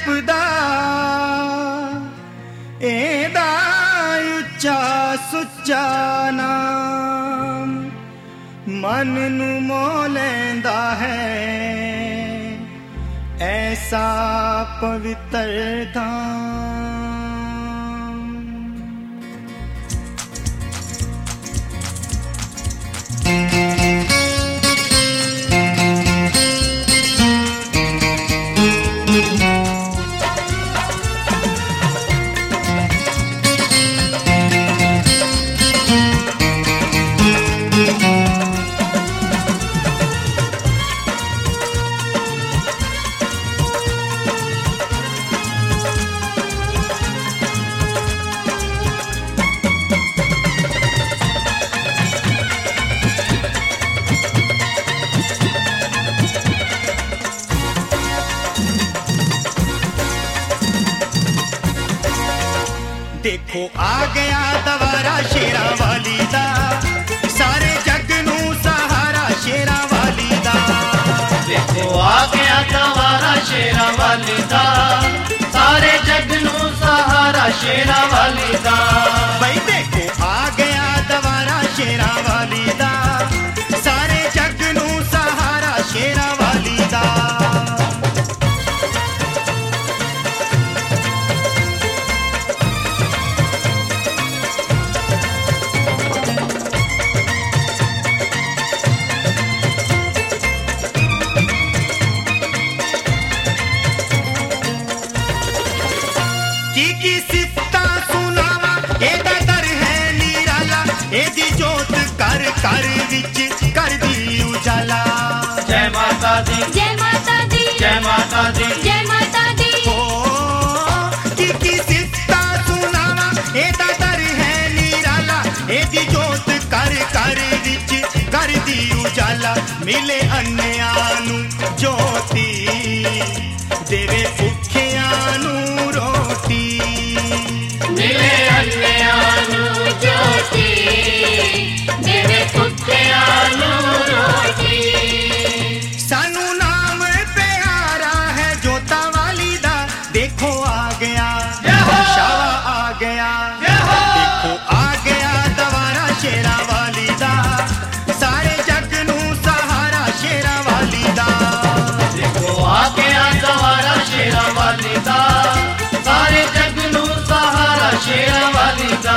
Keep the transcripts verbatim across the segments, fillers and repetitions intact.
जपदा एदा उच्चा सुच्चा नाम मन नू मोह लैंदा है ऐसा पवित्र धाम। देखो आ गया दवारा शेरा वाली दा सारे जग नू सहारा शेरा वाली दा। देखो आ गया दवारा शेरा वाली दा सारे जग नू सहारा शेरा वाली दा। भाई देखो आ गया दवारा शेरा वाली दा सारे जग नू सहारा शेरा वाली दा। एदी जोत कर कर विच कर दी उजाला। जय माता दी जय माता दी जय माता दी जय माता दी। ओ की की सिफता सुनावा एदा दर है निराला एदी जोत कर कर विच कर दी उजाला। मिले अन्यां नू ज्योति देवे भुखियां नू रोटी। मिले अन्यां नू ज्योति देवे भुखियां नू रोटी। सानू नाम प्यारा है जोता वाली दा देखो आ गया शावा आ गया। देखो आ गया दवारा शेरा वाली दा सारे जग नू सहारा शेरा वाली दा। देखो आ गया दवारा शेरा वाली दा सारे जग नू सहारा शेरा वाली दा।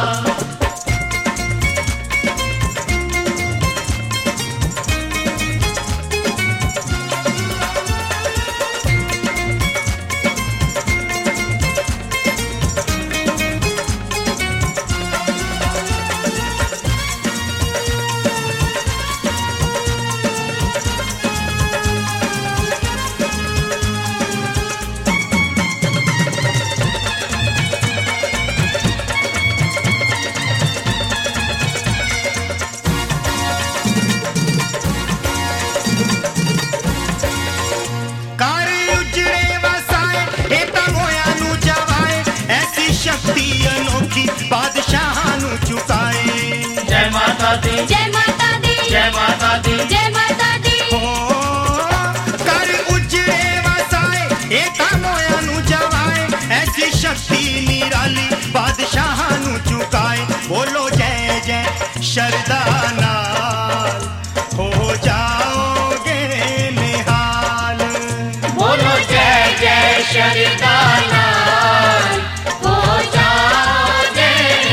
बादशाह नू चुकाए। जय माता दी जय माता दी जय माता दी जय माता दी। हो कर उजड़े वसाए एता मोया नू जवाए ऐसी शक्ति निराली बादशाह नू चुकाए। बोलो जय जय शरदा नाल हो जाओगे निहाल। बोलो जय जय शरदा नाल हो जाओगे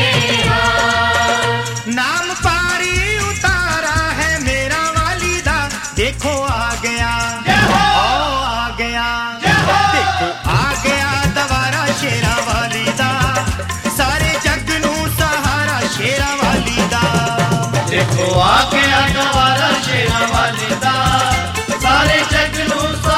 निहाल। नाम पारी उतारा है मेरा वाली दा देखो आ गया ओ आ गया। देखो आ गया दवारा शेरा वाली दा सारे जग नू सहारा शेरा वाली दा। देखो आ गया दवारा शेरा वाली दा सारे जग नू